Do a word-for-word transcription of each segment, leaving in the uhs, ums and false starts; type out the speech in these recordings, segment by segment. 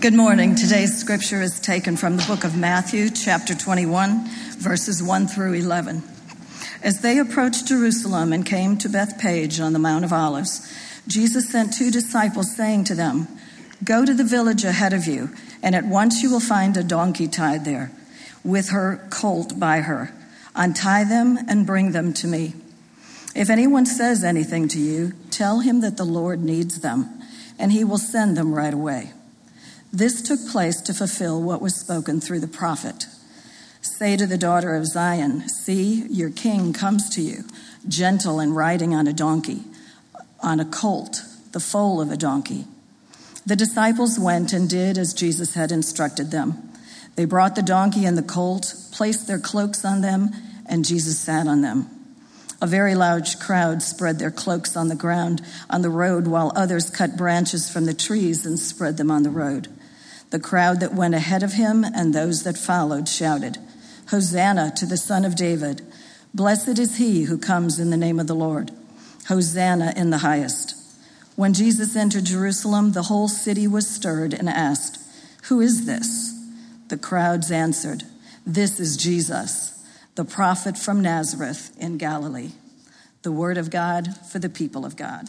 Good morning. Today's scripture is taken from the book of Matthew, chapter twenty-one, verses one through eleven. As they approached Jerusalem and came to Bethphage on the Mount of Olives, Jesus sent two disciples, saying to them, "Go to the village ahead of you, and at once you will find a donkey tied there, with her colt by her. Untie them and bring them to me. If anyone says anything to you, tell him that the Lord needs them, and he will send them right away." This took place to fulfill what was spoken through the prophet. "Say to the daughter of Zion, see, your king comes to you, gentle and riding on a donkey, on a colt, the foal of a donkey." The disciples went and did as Jesus had instructed them. They brought the donkey and the colt, placed their cloaks on them, and Jesus sat on them. A very large crowd spread their cloaks on the ground on the road, while others cut branches from the trees and spread them on the road. The crowd that went ahead of him and those that followed shouted, "Hosanna to the Son of David. Blessed is he who comes in the name of the Lord. Hosanna in the highest." When Jesus entered Jerusalem, the whole city was stirred and asked, "Who is this?" The crowds answered, "This is Jesus, the prophet from Nazareth in Galilee." The word of God for the people of God.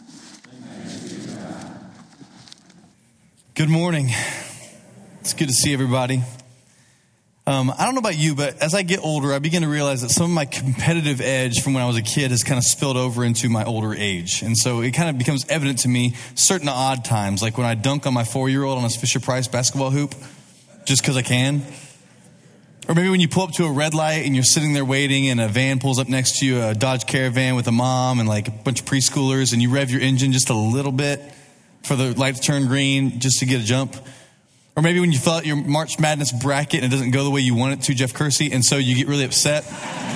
Good morning. It's good to see everybody. Um, I don't know about you, but as I get older, I begin to realize that some of my competitive edge from when I was a kid has kind of spilled over into my older age. And so it kind of becomes evident to me certain odd times, like when I dunk on my four-year-old on his Fisher-Price basketball hoop, just because I can. Or maybe when you pull up to a red light and you're sitting there waiting and a van pulls up next to you, a Dodge Caravan with a mom and like a bunch of preschoolers, and you rev your engine just a little bit for the light to turn green just to get a jump. Or maybe when you fill out your March Madness bracket and it doesn't go the way you want it to, Jeff Kersey, and so you get really upset.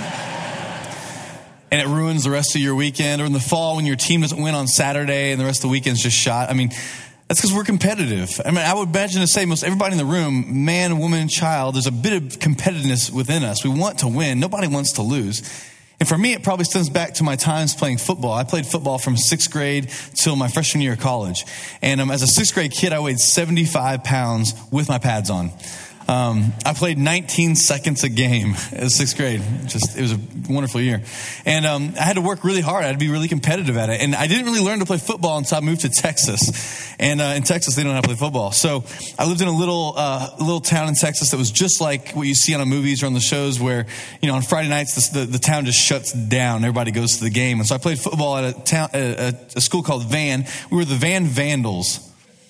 And it ruins the rest of your weekend. Or in the fall when your team doesn't win on Saturday and the rest of the weekend's just shot. I mean, that's because we're competitive. I mean, I would imagine to say most everybody in the room, man, woman, child, there's a bit of competitiveness within us. We want to win. Nobody wants to lose. And for me, it probably stems back to my times playing football. I played football from sixth grade till my freshman year of college. And um, as a sixth grade kid, I weighed seventy-five pounds with my pads on. Um, I played nineteen seconds a game as sixth grade. Just, it was a wonderful year. And um, I had to work really hard. I had to be really competitive at it. And I didn't really learn to play football until I moved to Texas. And uh, in Texas, they don't know how to play football. So I lived in a little uh, little town in Texas that was just like what you see on the movies or on the shows where, you know, on Friday nights, the, the, the town just shuts down. Everybody goes to the game. And so I played football at a, town, a, a school called Van. We were the Van Vandals.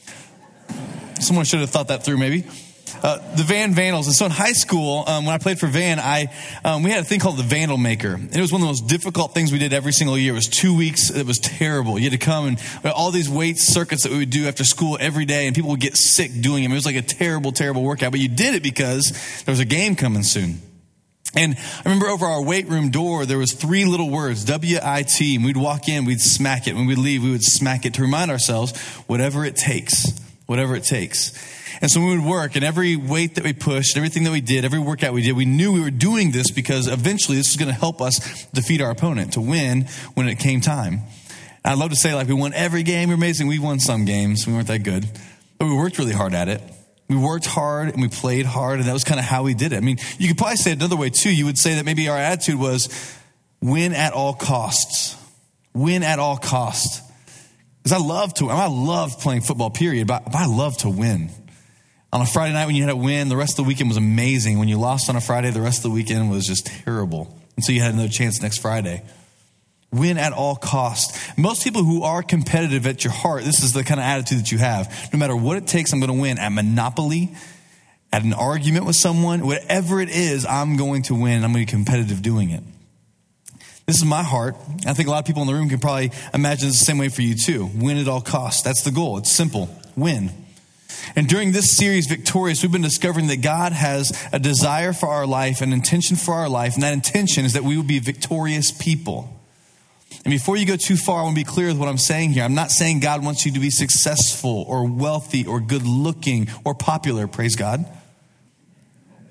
Someone should have thought that through maybe. Uh, the Van Vandals. And so in high school, um, when I played for Van, I um, we had a thing called the Vandal Maker. And it was one of the most difficult things we did every single year. It was two weeks. It was terrible. You had to come and all these weight circuits that we would do after school every day, and people would get sick doing them. It was like a terrible, terrible workout. But you did it because there was a game coming soon. And I remember over our weight room door, there was three little words, W I T. And we'd walk in, we'd smack it. When we'd leave, we would smack it to remind ourselves, whatever it takes, whatever it takes. And so we would work, and every weight that we pushed, everything that we did, every workout we did, we knew we were doing this because eventually this was going to help us defeat our opponent, to win when it came time. And I'd love to say like we won every game. We're amazing. We won some games. We weren't that good. But we worked really hard at it. We worked hard and we played hard, and that was kind of how we did it. I mean, you could probably say it another way too. You would say that maybe our attitude was win at all costs. Win at all costs. Because I love to, I love playing football, period, but, but I love to win. On a Friday night when you had a win, the rest of the weekend was amazing. When you lost on a Friday, the rest of the weekend was just terrible. And so you had another chance next Friday. Win at all costs. Most people who are competitive at your heart, this is the kind of attitude that you have. No matter what it takes, I'm going to win at Monopoly, at an argument with someone, whatever it is, I'm going to win. I'm going to be competitive doing it. This is my heart. I think a lot of people in the room can probably imagine it's the same way for you too. Win at all costs. That's the goal. It's simple. Win. And during this series, Victorious, we've been discovering that God has a desire for our life, an intention for our life, and that intention is that we would be victorious people. And before you go too far, I want to be clear with what I'm saying here. I'm not saying God wants you to be successful or wealthy or good looking or popular, praise God.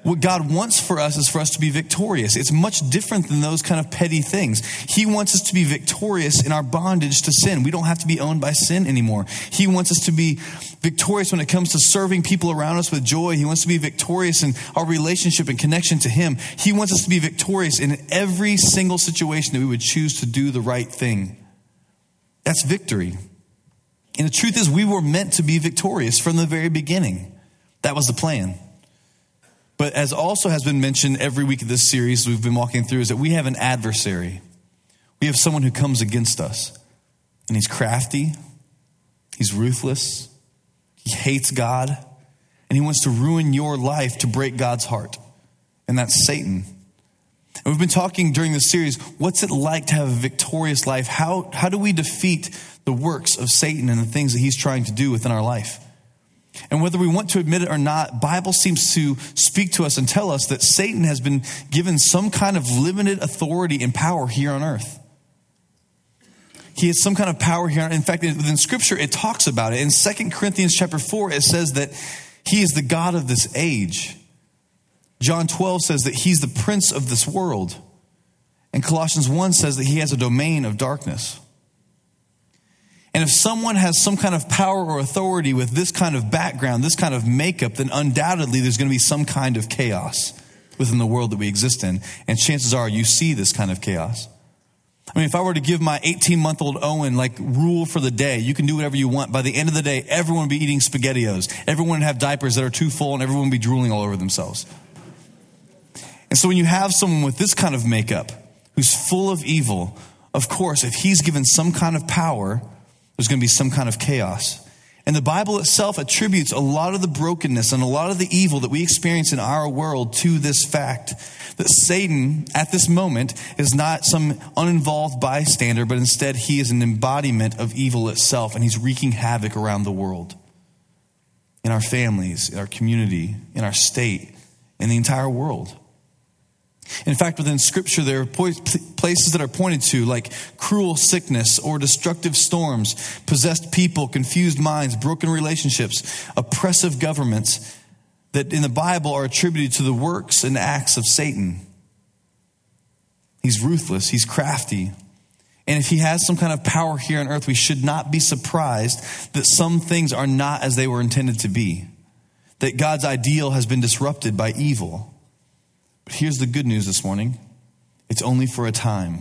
what God wants for us is for us to be victorious. It's much different than those kind of petty things. He wants us to be victorious in our bondage to sin. We don't have to be owned by sin anymore. He wants us to be victorious when it comes to serving people around us with joy. He wants to be victorious in our relationship and connection to him. He wants us to be victorious in every single situation that we would choose to do the right thing. That's victory. And the truth is, we were meant to be victorious from the very beginning. That was the plan. But as also has been mentioned every week of this series we've been walking through, is that we have an adversary. We have someone who comes against us. And he's crafty. He's ruthless. He hates God. And he wants to ruin your life to break God's heart. And that's Satan. And we've been talking during this series, what's it like to have a victorious life? How, how do we defeat the works of Satan and the things that he's trying to do within our life? And whether we want to admit it or not, Bible seems to speak to us and tell us that Satan has been given some kind of limited authority and power here on earth. He has some kind of power here. In fact, within Scripture, it talks about it. In Second Corinthians chapter four, it says that he is the God of this age. John twelve says that he's the prince of this world. And Colossians one says that he has a domain of darkness. And if someone has some kind of power or authority with this kind of background, this kind of makeup, then undoubtedly there's going to be some kind of chaos within the world that we exist in. And chances are you see this kind of chaos. I mean, if I were to give my eighteen-month-old Owen like rule for the day, you can do whatever you want. By the end of the day, everyone would be eating SpaghettiOs. Everyone would have diapers that are too full and everyone would be drooling all over themselves. And so when you have someone with this kind of makeup who's full of evil, of course, if he's given some kind of power, there's going to be some kind of chaos. And the Bible itself attributes a lot of the brokenness and a lot of the evil that we experience in our world to this fact that Satan, at this moment, is not some uninvolved bystander, but instead he is an embodiment of evil itself, and he's wreaking havoc around the world, in our families, in our community, in our state, in the entire world. In fact, within Scripture, there are places that are pointed to like cruel sickness or destructive storms, possessed people, confused minds, broken relationships, oppressive governments that in the Bible are attributed to the works and acts of Satan. He's ruthless. He's crafty. And if he has some kind of power here on earth, we should not be surprised that some things are not as they were intended to be, that God's ideal has been disrupted by evil. But here's the good news this morning. It's only for a time.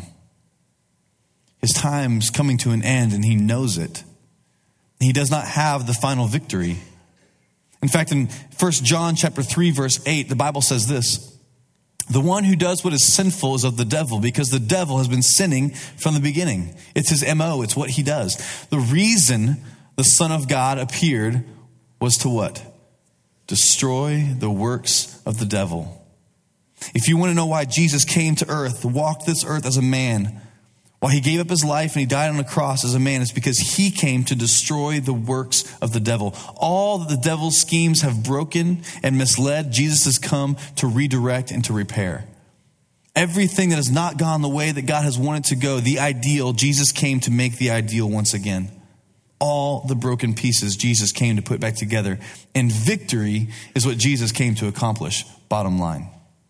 His time's coming to an end and he knows it. He does not have the final victory. In fact, in First John chapter three, verse eight, the Bible says this: the one who does what is sinful is of the devil, because the devil has been sinning from the beginning. It's his M O. It's what he does. The reason the Son of God appeared was to what? Destroy the works of the devil. If you want to know why Jesus came to earth, walked this earth as a man, why he gave up his life and he died on the cross as a man, it's because he came to destroy the works of the devil. All that the devil's schemes have broken and misled, Jesus has come to redirect and to repair. Everything that has not gone the way that God has wanted to go, the ideal, Jesus came to make the ideal once again. All the broken pieces Jesus came to put back together. And victory is what Jesus came to accomplish, bottom line.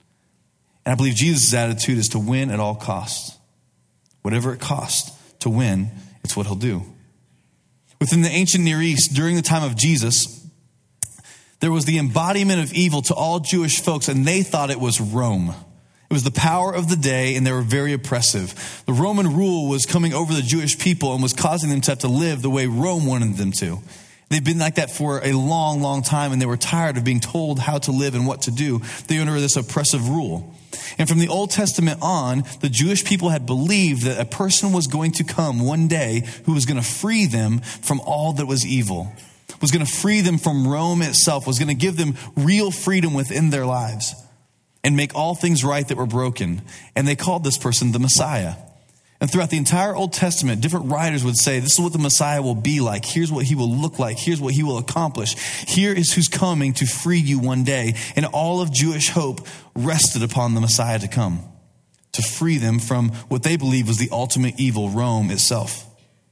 And I believe Jesus' attitude is to win at all costs. Whatever it costs to win, it's what he'll do. Within the ancient Near East, during the time of Jesus, there was the embodiment of evil to all Jewish folks, and they thought it was Rome. It was the power of the day, and they were very oppressive. The Roman rule was coming over the Jewish people and was causing them to have to live the way Rome wanted them to. They've been like that for a long, long time, and they were tired of being told how to live and what to do. They were under this oppressive rule. And from the Old Testament on, the Jewish people had believed that a person was going to come one day who was going to free them from all that was evil, was going to free them from Rome itself, was going to give them real freedom within their lives and make all things right that were broken. And they called this person the Messiah. And throughout the entire Old Testament, different writers would say, this is what the Messiah will be like. Here's what he will look like. Here's what he will accomplish. Here is who's coming to free you one day. And all of Jewish hope rested upon the Messiah to come, to free them from what they believed was the ultimate evil, Rome itself.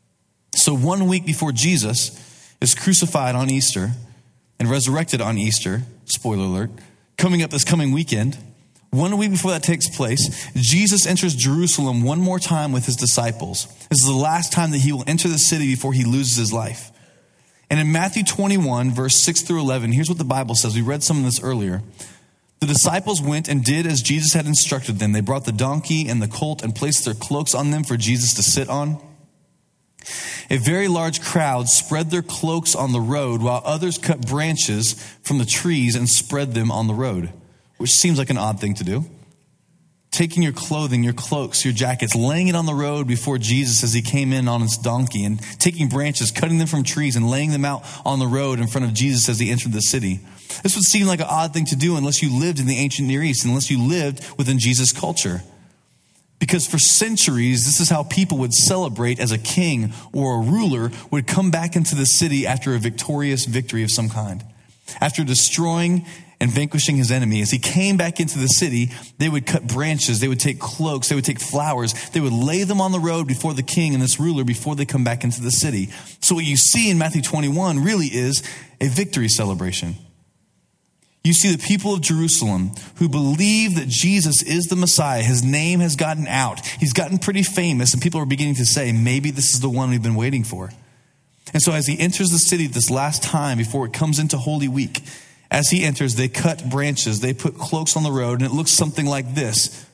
So one week before Jesus is crucified on Easter and resurrected on Easter, spoiler alert, coming up this coming weekend, one week before that takes place, Jesus enters Jerusalem one more time with his disciples. This is the last time that he will enter the city before he loses his life. And in Matthew twenty-one, verse six through eleven, here's what the Bible says. We read some of this earlier. The disciples went and did as Jesus had instructed them. They brought the donkey and the colt and placed their cloaks on them for Jesus to sit on. A very large crowd spread their cloaks on the road, while others cut branches from the trees and spread them on the road, which seems like an odd thing to do. Taking your clothing, your cloaks, your jackets, laying it on the road before Jesus as he came in on his donkey, and taking branches, cutting them from trees and laying them out on the road in front of Jesus as he entered the city. This would seem like an odd thing to do unless you lived in the ancient Near East, unless you lived within Jesus' culture. Because for centuries, this is how people would celebrate as a king or a ruler would come back into the city after a victorious victory of some kind. After destroying and vanquishing his enemy, as he came back into the city, they would cut branches, they would take cloaks, they would take flowers, they would lay them on the road before the king and this ruler before they come back into the city. So what you see in Matthew twenty-one really is a victory celebration. You see the people of Jerusalem who believe that Jesus is the Messiah. His name has gotten out. He's gotten pretty famous, and people are beginning to say, maybe this is the one we've been waiting for. And so as he enters the city this last time before it comes into Holy Week, as he enters, they cut branches, they put cloaks on the road, and it looks something like this.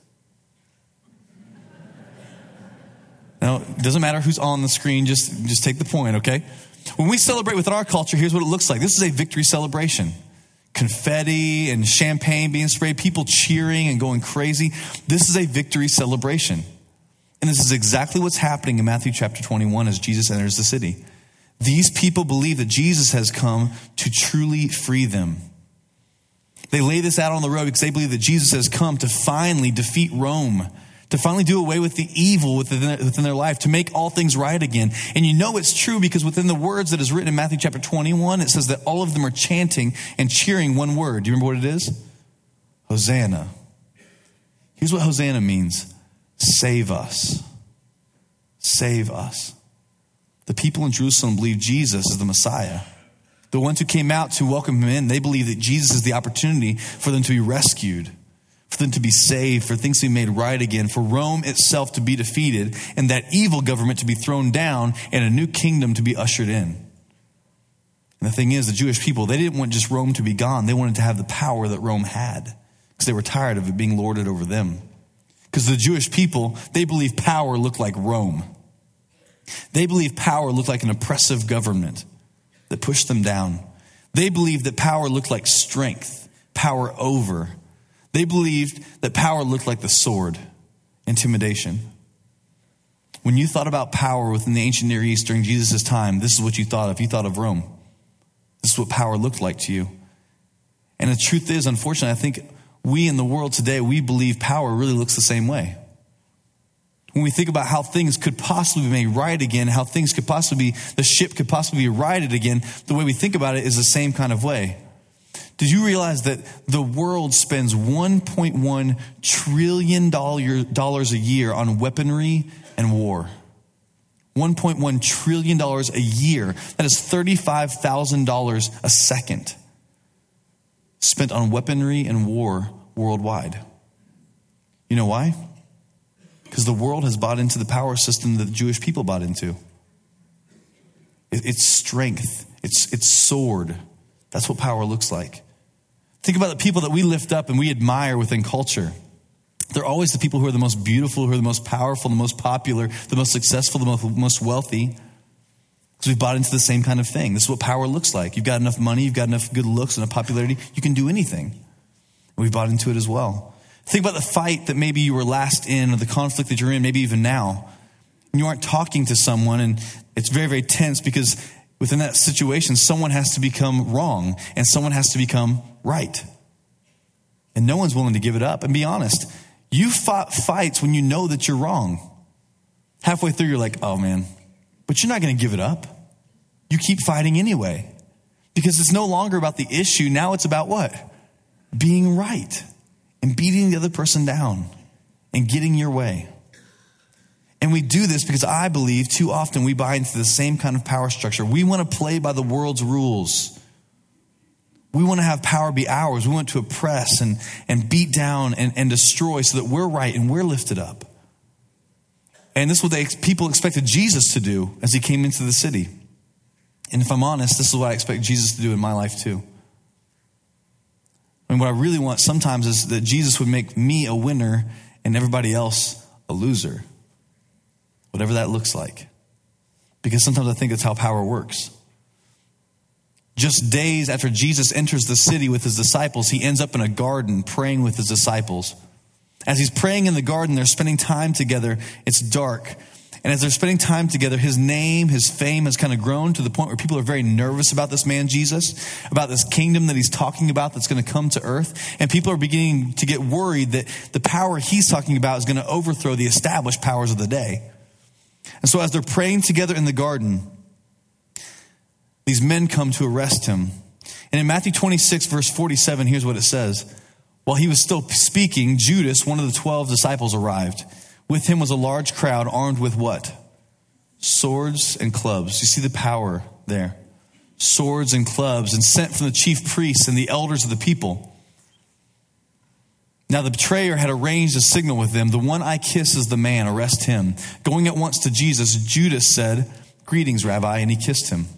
Now, it doesn't matter who's on the screen, just, just take the point, okay? When we celebrate within our culture, here's what it looks like. This is a victory celebration. Confetti and champagne being sprayed, people cheering and going crazy. This is a victory celebration. And this is exactly what's happening in Matthew chapter twenty-one as Jesus enters the city. These people believe that Jesus has come to truly free them. They lay this out on the road because they believe that Jesus has come to finally defeat Rome, to finally do away with the evil within their, within their life, to make all things right again. And you know it's true because within the words that is written in Matthew chapter twenty-one, it says that all of them are chanting and cheering one word. Do you remember what it is? Hosanna. Here's what Hosanna means. Save us. Save us. The people in Jerusalem believe Jesus is the Messiah. The ones who came out to welcome him in, they believe that Jesus is the opportunity for them to be rescued, for them to be saved, for things to be made right again, for Rome itself to be defeated, and that evil government to be thrown down, and a new kingdom to be ushered in. And the thing is, the Jewish people, they didn't want just Rome to be gone. They wanted to have the power that Rome had, because they were tired of it being lorded over them. Because the Jewish people, they believe power looked like Rome. They believe power looked like an oppressive government that pushed them down. They believed that power looked like strength, power over. They believed that power looked like the sword, intimidation. When you thought about power within the ancient Near East during Jesus' time, this is what you thought of. You thought of Rome. This is what power looked like to you. And the truth is, unfortunately, I think we in the world today, we believe power really looks the same way. When we think about how things could possibly be made right again, how things could possibly be, the ship could possibly be righted again, the way we think about it is the same kind of way. Did you realize that the world spends one point one trillion dollars a year on weaponry and war? one point one trillion dollars a year. That is thirty-five thousand dollars a second spent on weaponry and war worldwide. You know why? Because the world has bought into the power system that the Jewish people bought into. It's strength. It's, it's sword. That's what power looks like. Think about the people that we lift up and we admire within culture. They're always the people who are the most beautiful, who are the most powerful, the most popular, the most successful, the most, most wealthy. Because we've bought into the same kind of thing. This is what power looks like. You've got enough money, you've got enough good looks and enough popularity, you can do anything. And we've bought into it as well. Think about the fight that maybe you were last in or the conflict that you're in, maybe even now. And you aren't talking to someone and it's very, very tense because within that situation, someone has to become wrong and someone has to become right. And no one's willing to give it up. And be honest, you fought fights when you know that you're wrong. Halfway through, you're like, oh man, but you're not going to give it up. You keep fighting anyway because it's no longer about the issue. Now it's about what? Being right. And beating the other person down and getting your way. And we do this because I believe too often we buy into the same kind of power structure. We want to play by the world's rules. We want to have power be ours. We want to oppress and, and beat down and, and destroy so that we're right and we're lifted up. And this is what they, people expected Jesus to do as he came into the city. And if I'm honest, this is what I expect Jesus to do in my life too. I mean, what I really want sometimes is that Jesus would make me a winner and everybody else a loser. Whatever that looks like. Because sometimes I think that's how power works. Just days after Jesus enters the city with his disciples, he ends up in a garden praying with his disciples. As he's praying in the garden, they're spending time together. It's dark. And as they're spending time together, his name, his fame has kind of grown to the point where people are very nervous about this man, Jesus, about this kingdom that he's talking about that's going to come to earth. And people are beginning to get worried that the power he's talking about is going to overthrow the established powers of the day. And so as they're praying together in the garden, these men come to arrest him. And in Matthew twenty-six, verse forty-seven, here's what it says. While he was still speaking, Judas, one of the twelve disciples, arrived. With him was a large crowd armed with what? Swords and clubs. You see the power there. Swords and clubs, and sent from the chief priests and the elders of the people. Now the betrayer had arranged a signal with them. The one I kiss is the man. Arrest him. Going at once to Jesus, Judas said, "Greetings, Rabbi," and he kissed him.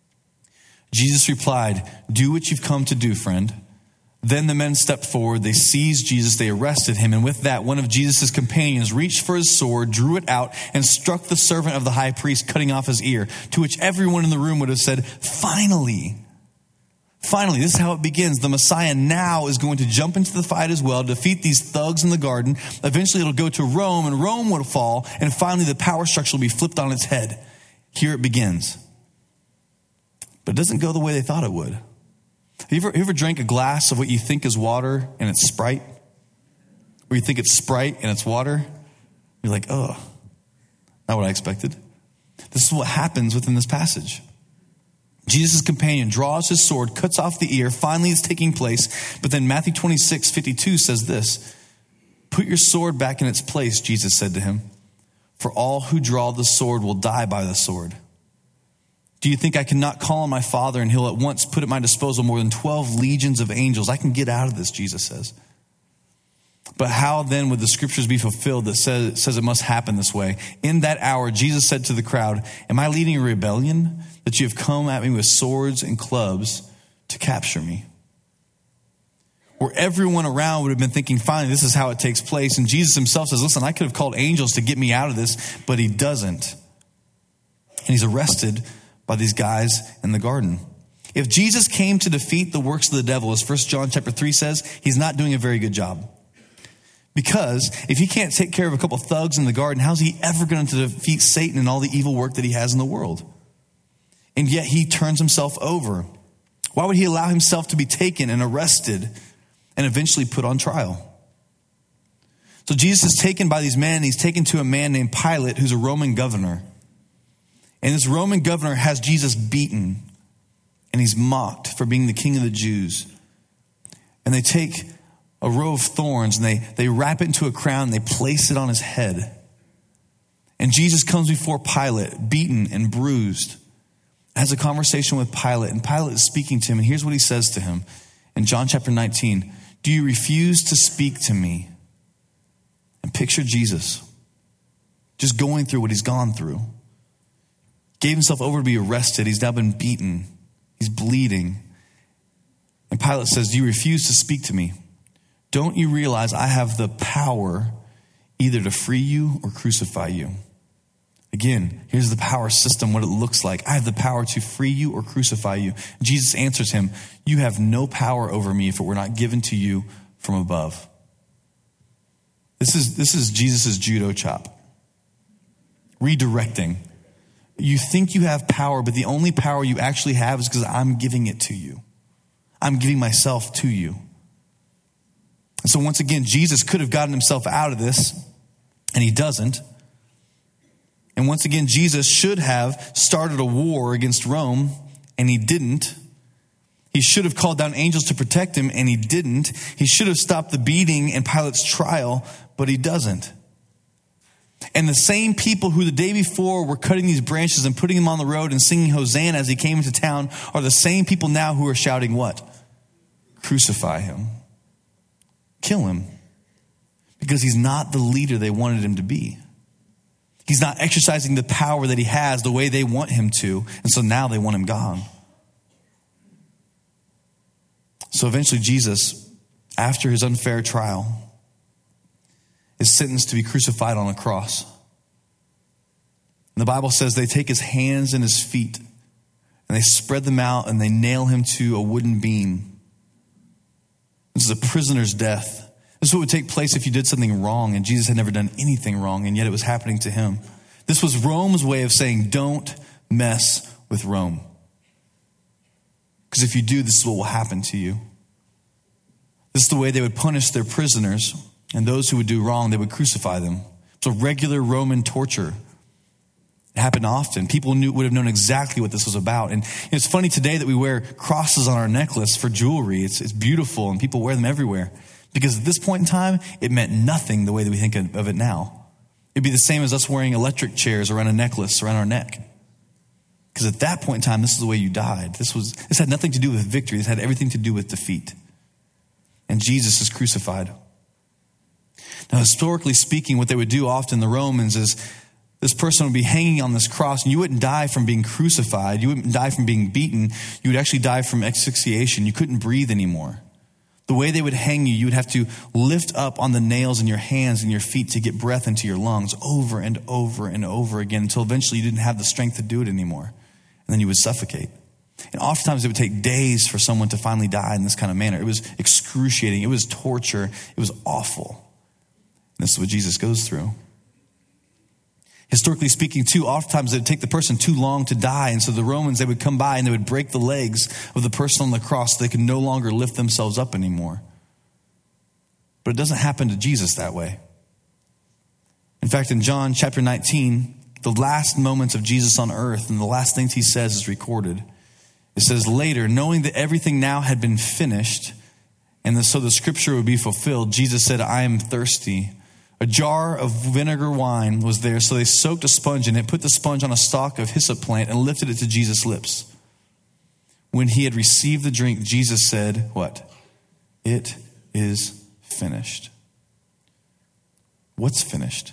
Jesus replied, "Do what you've come to do, friend." Then the men stepped forward. They seized Jesus. They arrested him. And with that, one of Jesus' companions reached for his sword, drew it out, and struck the servant of the high priest, cutting off his ear. To which everyone in the room would have said, "Finally, finally," this is how it begins. The Messiah now is going to jump into the fight as well, defeat these thugs in the garden. Eventually it'll go to Rome, and Rome will fall. And finally the power structure will be flipped on its head. Here it begins. But it doesn't go the way they thought it would. Have you ever, you ever drank a glass of what you think is water and it's Sprite? Or you think it's Sprite and it's water? You're like, oh, not what I expected. This is what happens within this passage. Jesus' companion draws his sword, cuts off the ear. Finally, it's taking place. But then Matthew twenty-six fifty-two says this. "Put your sword back in its place," Jesus said to him. "For all who draw the sword will die by the sword. Do you think I cannot call on my Father and he'll at once put at my disposal more than twelve legions of angels? I can get out of this," Jesus says. "But how then would the scriptures be fulfilled that says, says it must happen this way?" In that hour, Jesus said to the crowd, "Am I leading a rebellion that you have come at me with swords and clubs to capture me?" Where everyone around would have been thinking, finally, this is how it takes place. And Jesus himself says, listen, I could have called angels to get me out of this, but he doesn't. And he's arrested by these guys in the garden. If Jesus came to defeat the works of the devil, as First John chapter three says, he's not doing a very good job. Because if he can't take care of a couple thugs in the garden, how's he ever going to defeat Satan and all the evil work that he has in the world? And yet he turns himself over. Why would he allow himself to be taken and arrested and eventually put on trial? So Jesus is taken by these men. He's taken to a man named Pilate, who's a Roman governor. And this Roman governor has Jesus beaten, and he's mocked for being the king of the Jews. And they take a row of thorns and they, they wrap it into a crown and they place it on his head. And Jesus comes before Pilate, beaten and bruised, has a conversation with Pilate, and Pilate is speaking to him. And here's what he says to him in John chapter nineteen. "Do you refuse to speak to me?" And picture Jesus just going through what he's gone through. Gave himself over to be arrested. He's now been beaten. He's bleeding. And Pilate says, "Do you refuse to speak to me? Don't you realize I have the power either to free you or crucify you?" Again, here's the power system, what it looks like. I have the power to free you or crucify you. Jesus answers him, "You have no power over me if it were not given to you from above." This is, this is Jesus' judo chop. Redirecting. You think you have power, but the only power you actually have is because I'm giving it to you. I'm giving myself to you. And so once again, Jesus could have gotten himself out of this, and he doesn't. And once again, Jesus should have started a war against Rome, and he didn't. He should have called down angels to protect him, and he didn't. He should have stopped the beating and Pilate's trial, but he doesn't. And the same people who the day before were cutting these branches and putting them on the road and singing Hosanna as he came into town are the same people now who are shouting what? crucify him, kill him, because he's not the leader they wanted him to be. He's not exercising the power that he has the way they want him to, and so now they want him gone. So eventually Jesus, after his unfair trial, is sentenced to be crucified on a cross. And the Bible says they take his hands and his feet and they spread them out and they nail him to a wooden beam. This is a prisoner's death. This is what would take place if you did something wrong, and Jesus had never done anything wrong, and yet it was happening to him. This was Rome's way of saying, don't mess with Rome. Because if you do, this is what will happen to you. This is the way they would punish their prisoners, and those who would do wrong, they would crucify them. It's a regular Roman torture. It happened often. People knew would have known exactly what this was about. And it's funny today that we wear crosses on our necklace for jewelry. It's, it's beautiful, and people wear them everywhere. Because at this point in time, it meant nothing the way that we think of it now. It'd be the same as us wearing electric chairs around a necklace around our neck. Because at that point in time, this is the way you died. This was this had nothing to do with victory. This had everything to do with defeat. And Jesus is crucified. Now, historically speaking, what they would do often, the Romans, is this person would be hanging on this cross, and you wouldn't die from being crucified. You wouldn't die from being beaten. You would actually die from asphyxiation. You couldn't breathe anymore. The way they would hang you, you would have to lift up on the nails in your hands and your feet to get breath into your lungs over and over and over again until eventually you didn't have the strength to do it anymore. And then you would suffocate. And oftentimes it would take days for someone to finally die in this kind of manner. It was excruciating. It was torture. It was awful. And this is what Jesus goes through. Historically speaking, too, oftentimes it would take the person too long to die. And so the Romans, they would come by and they would break the legs of the person on the cross so they could no longer lift themselves up anymore. But it doesn't happen to Jesus that way. In fact, in John chapter nineteen, the last moments of Jesus on earth and the last things he says is recorded. It says, later, knowing that everything now had been finished, and the, so the scripture would be fulfilled, Jesus said, I am thirsty. A jar of vinegar wine was there, so they soaked a sponge in it, put the sponge on a stalk of hyssop plant, and lifted it to Jesus' lips. When he had received the drink, Jesus said, what? It is finished. What's finished?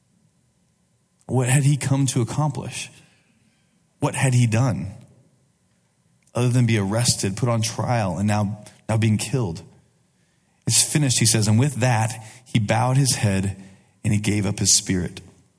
What had he come to accomplish? What had he done? Other than be arrested, put on trial, and now, now being killed. It's finished, he says, and with that, he bowed his head and he gave up his spirit.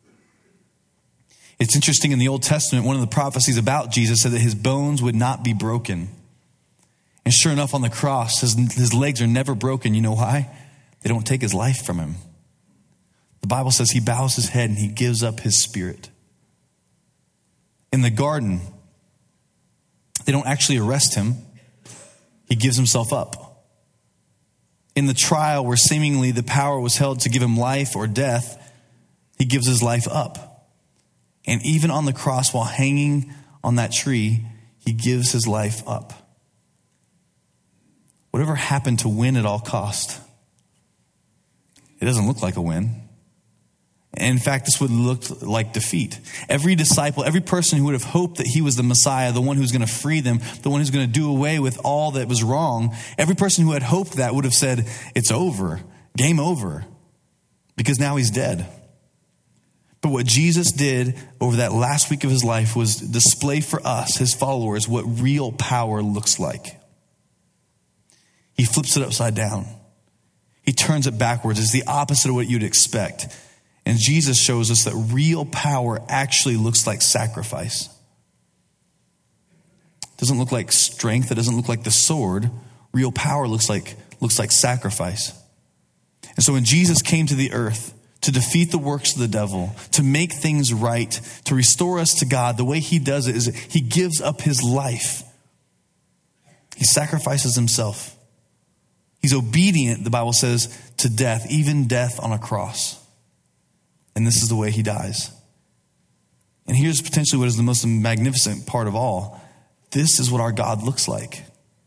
It's interesting, in the Old Testament, one of the prophecies about Jesus said that his bones would not be broken. And sure enough, on the cross, his, his legs are never broken. You know why? They don't take his life from him. The Bible says he bows his head and he gives up his spirit. In the garden, they don't actually arrest him. He gives himself up. In the trial where seemingly the power was held to give him life or death, he gives his life up. And even on the cross, while hanging on that tree, he gives his life up. Whatever happened to win at all cost? It doesn't look like a win. In fact, this would look like defeat. Every disciple, every person who would have hoped that he was the Messiah, the one who's going to free them, the one who's going to do away with all that was wrong, every person who had hoped that would have said, it's over, game over, because now he's dead. But what Jesus did over that last week of his life was display for us, his followers, what real power looks like. He flips it upside down. He turns it backwards. It's the opposite of what you'd expect. And Jesus shows us that real power actually looks like sacrifice. It doesn't look like strength. It doesn't look like the sword. Real power looks like, looks like sacrifice. And so when Jesus came to the earth to defeat the works of the devil, to make things right, to restore us to God, the way he does it is he gives up his life. He sacrifices himself. He's obedient, the Bible says, to death, even death on a cross. And this is the way he dies. And here's potentially what is the most magnificent part of all. This is what our God looks like.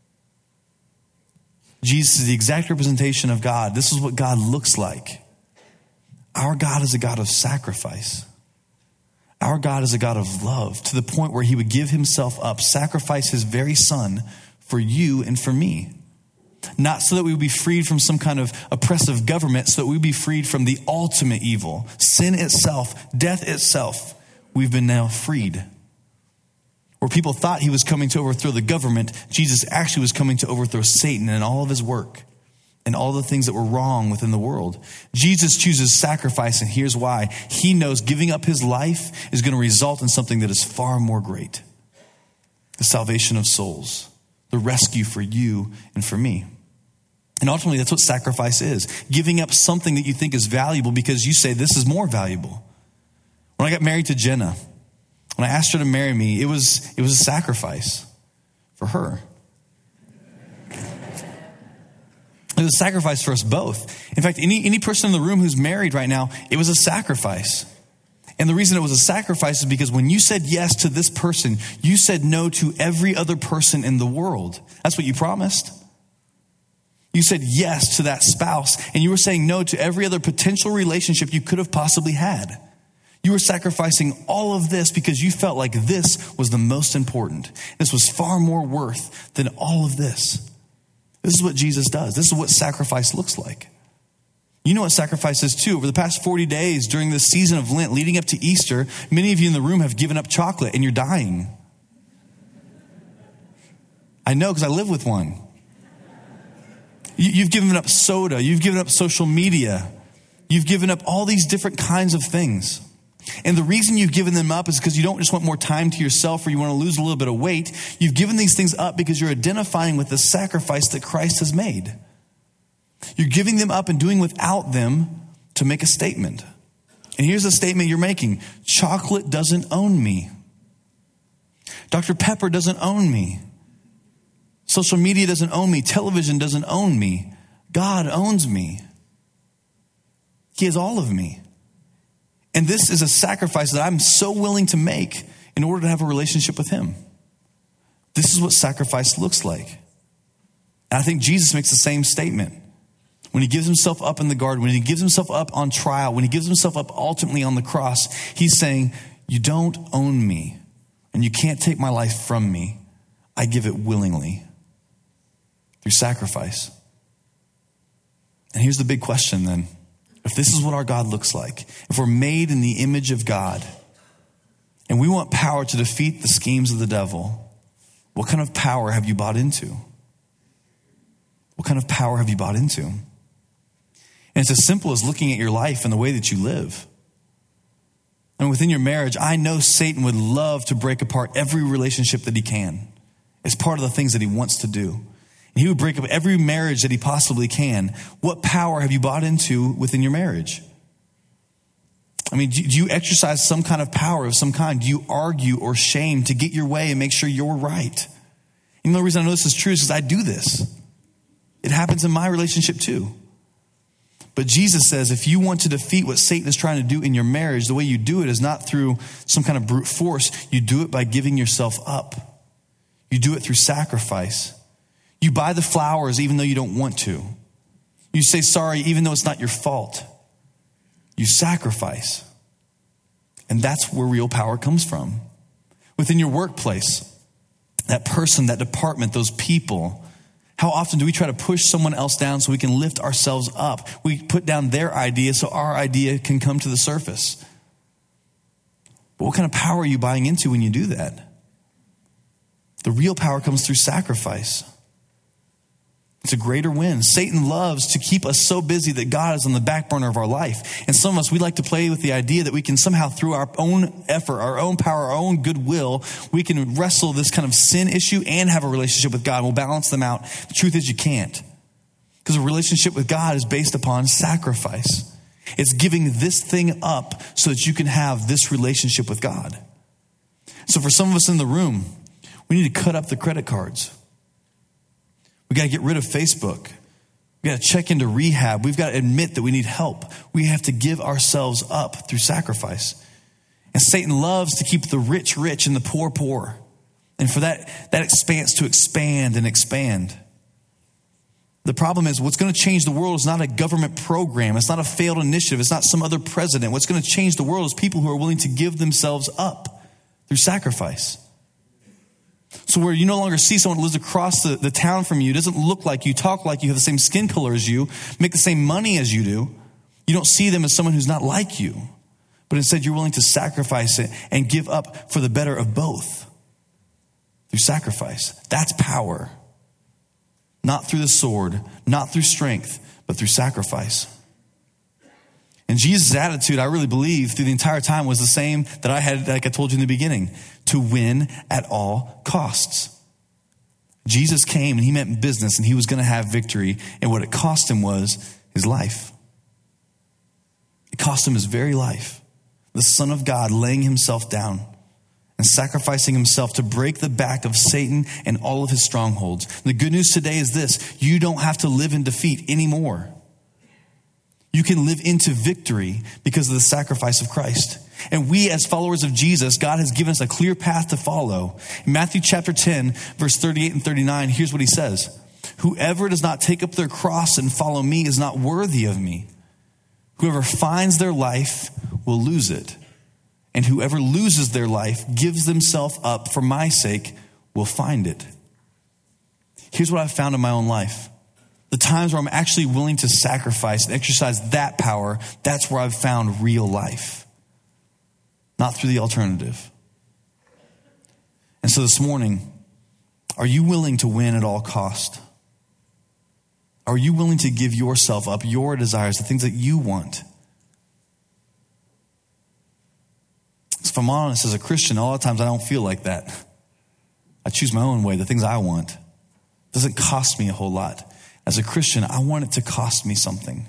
Jesus is the exact representation of God. This is what God looks like. Our God is a God of sacrifice. Our God is a God of love, to the point where he would give himself up, sacrifice his very son for you and for me. not so that we would be freed from some kind of oppressive government, so that we would be freed from the ultimate evil, sin itself, death itself. We've been now freed. Where people thought he was coming to overthrow the government, Jesus actually was coming to overthrow Satan and all of his work and all the things that were wrong within the world. Jesus chooses sacrifice, and here's why. He knows giving up his life is going to result in something that is far more great. The salvation of souls, the rescue for you and for me. And ultimately, that's what sacrifice is. Giving up something that you think is valuable because you say this is more valuable. When I got married to Jenna, when I asked her to marry me, it was it was a sacrifice for her. It was a sacrifice for us both. In fact, any, any person in the room who's married right now, it was a sacrifice. And the reason it was a sacrifice is because when you said yes to this person, you said no to every other person in the world. That's what you promised. You said yes to that spouse, and you were saying no to every other potential relationship you could have possibly had. You were sacrificing all of this because you felt like this was the most important. This was far more worth than all of this. This is what Jesus does. This is what sacrifice looks like. You know what sacrifice is too. Over the past forty days during this season of Lent leading up to Easter, many of you in the room have given up chocolate and you're dying. I know because I live with one. You've given up soda. You've given up social media. You've given up all these different kinds of things. And the reason you've given them up is because you don't just want more time to yourself or you want to lose a little bit of weight. You've given these things up because you're identifying with the sacrifice that Christ has made. You're giving them up and doing without them to make a statement. And here's the statement you're making. Chocolate doesn't own me. Doctor Pepper doesn't own me. Social media doesn't own me. Television doesn't own me. God owns me. He has all of me. And this is a sacrifice that I'm so willing to make in order to have a relationship with him. This is what sacrifice looks like. And I think Jesus makes the same statement. When he gives himself up in the garden, when he gives himself up on trial, when he gives himself up ultimately on the cross, he's saying, you don't own me and you can't take my life from me. I give it willingly through sacrifice. And here's the big question then. If this is what our God looks like, if we're made in the image of God and we want power to defeat the schemes of the devil, what kind of power have you bought into? What kind of power have you bought into? And it's as simple as looking at your life and the way that you live. And within your marriage, I know Satan would love to break apart every relationship that he can. It's part of the things that he wants to do. And he would break up every marriage that he possibly can. What power have you bought into within your marriage? I mean, do you exercise some kind of power of some kind? Do you argue or shame to get your way and make sure you're right? And the reason I know this is true is because I do this. It happens in my relationship too. But Jesus says if you want to defeat what Satan is trying to do in your marriage, the way you do it is not through some kind of brute force. You do it by giving yourself up. You do it through sacrifice. You buy the flowers even though you don't want to. You say sorry even though it's not your fault. You sacrifice. And that's where real power comes from. Within your workplace, that person, that department, those people, how often do we try to push someone else down so we can lift ourselves up? We put down their idea so our idea can come to the surface. But what kind of power are you buying into when you do that? The real power comes through sacrifice. It's a greater win. Satan loves to keep us so busy that God is on the back burner of our life. And some of us, we like to play with the idea that we can somehow, through our own effort, our own power, our own goodwill, we can wrestle this kind of sin issue and have a relationship with God. We'll balance them out. The truth is you can't. Because a relationship with God is based upon sacrifice. It's giving this thing up so that you can have this relationship with God. So for some of us in the room, we need to cut up the credit cards. We got to get rid of Facebook. We got to check into rehab. We've got to admit that we need help. We have to give ourselves up through sacrifice. And Satan loves to keep the rich rich and the poor poor. And for that, that expanse to expand and expand. The problem is what's going to change the world is not a government program. It's not a failed initiative. It's not some other president. What's going to change the world is people who are willing to give themselves up through sacrifice. So where you no longer see someone who lives across the, the town from you, doesn't look like you, talk like you, have the same skin color as you, make the same money as you do, you don't see them as someone who's not like you. But instead you're willing to sacrifice it and give up for the better of both. Through sacrifice. That's power. Not through the sword, not through strength, but through sacrifice. And Jesus' attitude, I really believe, through the entire time was the same that I had, like I told you in the beginning, to win at all costs. Jesus came and he meant business and he was going to have victory. And what it cost him was his life. It cost him his very life. The Son of God laying himself down and sacrificing himself to break the back of Satan and all of his strongholds. The good news today is this: you don't have to live in defeat anymore. You can live into victory because of the sacrifice of Christ. And we, as followers of Jesus, God has given us a clear path to follow. In Matthew chapter ten, verse thirty-eight and thirty-nine, here's what he says. Whoever does not take up their cross and follow me is not worthy of me. Whoever finds their life will lose it. And whoever loses their life, gives themselves up for my sake, will find it. Here's what I've found in my own life. The times where I'm actually willing to sacrifice and exercise that power, that's where I've found real life. Not through the alternative. And so this morning, are you willing to win at all cost? Are you willing to give yourself up, your desires, the things that you want? If I'm honest, as a Christian, a lot of times I don't feel like that. I choose my own way, the things I want. It doesn't cost me a whole lot. As a Christian, I want it to cost me something.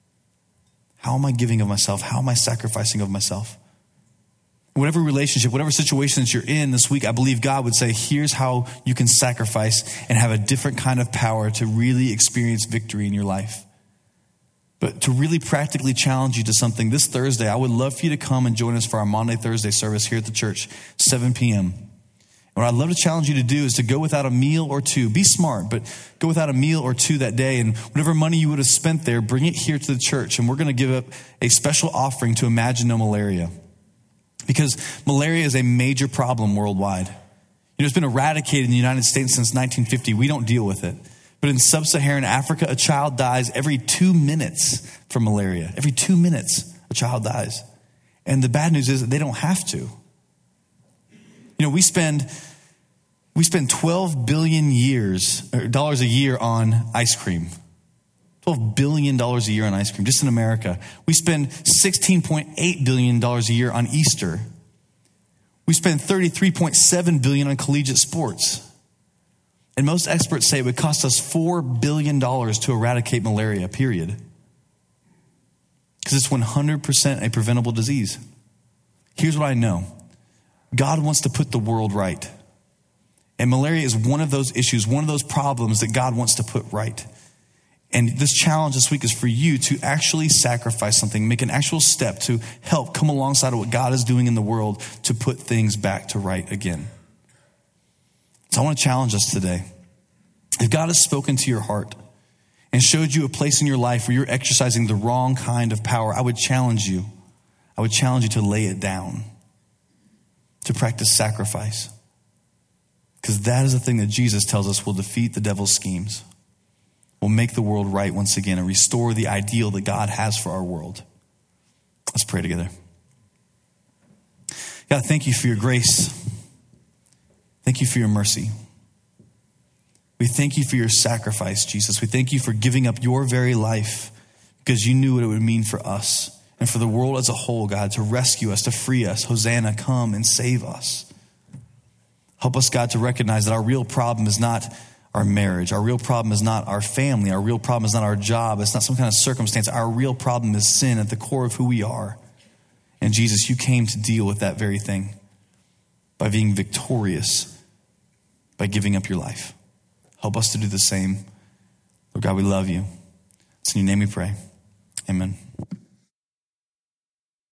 How am I giving of myself? How am I sacrificing of myself? Whatever relationship, whatever situation that you're in this week, I believe God would say, here's how you can sacrifice and have a different kind of power to really experience victory in your life. But to really practically challenge you to something, this Thursday, I would love for you to come and join us for our Maundy Thursday service here at the church, seven p.m. What I'd love to challenge you to do is to go without a meal or two. Be smart, but go without a meal or two that day. And whatever money you would have spent there, bring it here to the church. And we're going to give up a special offering to Imagine No Malaria. Because malaria is a major problem worldwide. You know, it's been eradicated in the United States since nineteen fifty. We don't deal with it. But in sub-Saharan Africa, a child dies every two minutes from malaria. Every two minutes, a child dies. And the bad news is that they don't have to. You know, we spend we spend twelve billion years or dollars a year on ice cream. twelve billion dollars a year on ice cream, just in America. We spend sixteen point eight billion dollars a year on Easter. We spend thirty-three point seven billion dollars on collegiate sports. And most experts say it would cost us four billion dollars to eradicate malaria, period. Because it's one hundred percent a preventable disease. Here's what I know. God wants to put the world right. And malaria is one of those issues, one of those problems that God wants to put right. And this challenge this week is for you to actually sacrifice something, make an actual step to help come alongside of what God is doing in the world to put things back to right again. So I want to challenge us today. If God has spoken to your heart and showed you a place in your life where you're exercising the wrong kind of power, I would challenge you. I would challenge you to lay it down, to practice sacrifice. Because that is the thing that Jesus tells us will defeat the devil's schemes, will make the world right once again and restore the ideal that God has for our world. Let's pray together. God, thank you for your grace. Thank you for your mercy. We thank you for your sacrifice, Jesus. We thank you for giving up your very life because you knew what it would mean for us and for the world as a whole, God, to rescue us, to free us. Hosanna, come and save us. Help us, God, to recognize that our real problem is not our marriage. Our real problem is not our family. Our real problem is not our job. It's not some kind of circumstance. Our real problem is sin at the core of who we are. And Jesus, you came to deal with that very thing by being victorious, by giving up your life. Help us to do the same. Lord God, we love you. It's in your name we pray. Amen.